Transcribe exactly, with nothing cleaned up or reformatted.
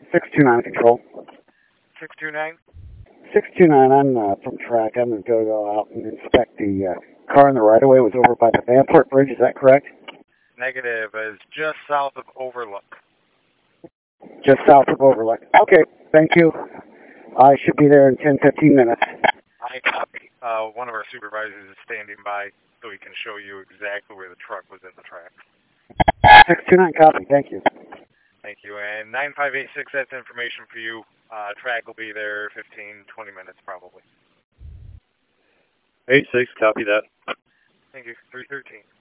six two nine control. six two nine? six two nine, I'm uh, from track. I'm going to go, go out and inspect the uh, car in the right-of-way. Was over by the Vanport Bridge, is that correct? Negative, is just south of Overlook. Just south of Overlook. Okay, thank you. I should be there in ten, fifteen minutes. I copy. Uh, one of our supervisors is standing by so he can show you exactly where the truck was in the track. six two nine, copy. Thank you. Thank you. And nine five eight six, that's information for you. Uh, track will be there fifteen, twenty minutes probably. eight six, copy that. Thank you. three thirteen.